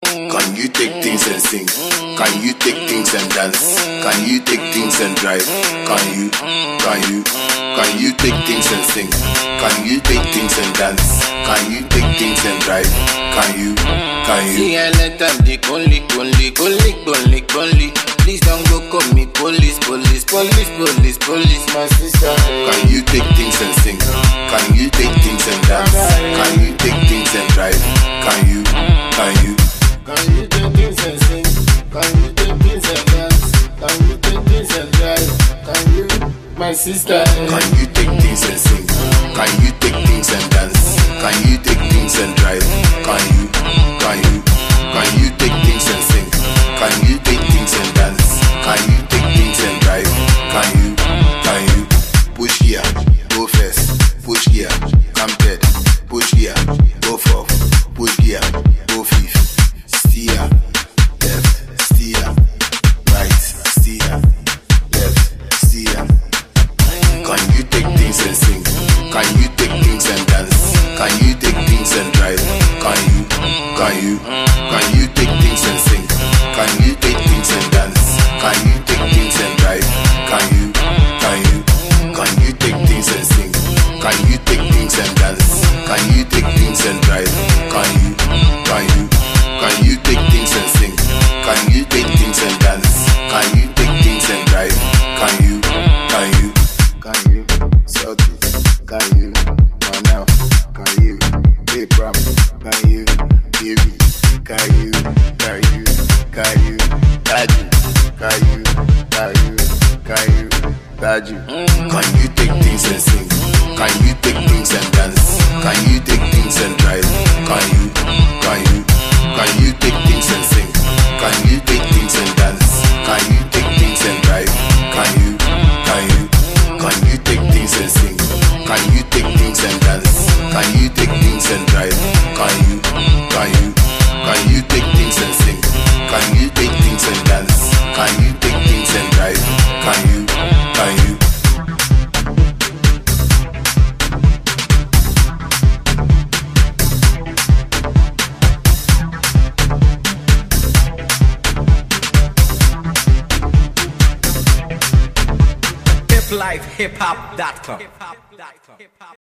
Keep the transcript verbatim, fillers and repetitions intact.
Can you take things and sing? Can you take things and dance? Can you take things and drive? Can you? Can you? Can you take things and sing? Can you take things and dance? Can you take things and drive? Can you? Can you? See I let them the only, only, only, only, only. Please don't go call me police, police, police, police, police, my sister. Can you take things and sing? Can you take things and dance? Can you take things and drive? Can you? Can you? Can you take things and sing? Can you take things and dance? Can you take things and drive? Can you, my sister? Can you take things and sing? Can you take things and dance? Can you take things and drive? Can you? Can you? Can you take things and sing? Can you take things and dance? Can you take things and drive? Can you? Can you? Push here, go first. Push here, come third. Push here, go fourth. Push here, go fifth. Steer, left, steer, right, steer, left, steer. Can you take things and sing? Can you take things and dance? Can you take things and drive? Can you? Can you? Can you take things and sing? Can you take things and dance? Can you take things and drive? Can you? Can you? Can you take things and sing? Can you take things and dance? Can you take things and drive? Can you? Can you? Can you take things and sing? Can you take things and dance? Can you take things and drive? Can you? Can you? Can you? Celtics? Can you? Manaf? Can you? Abraham? Can you? David? Can you? Can you? Can you? Taju? Can you? Can you? Can you? Taju? Can you take things and sing? Can you take things and dance? Can you take things and drive? Can you? Can you? Can you take things and sing? Can you take things and dance? Can you take things and drive? Can you? Can you? Can you take things and sing? Can you take things and dance? Can you take things and drive? Can you? Can you? Can you take things and sing? Can you take things and dance? Can you take things and drive? Can you? Can you? Life hip hop dot com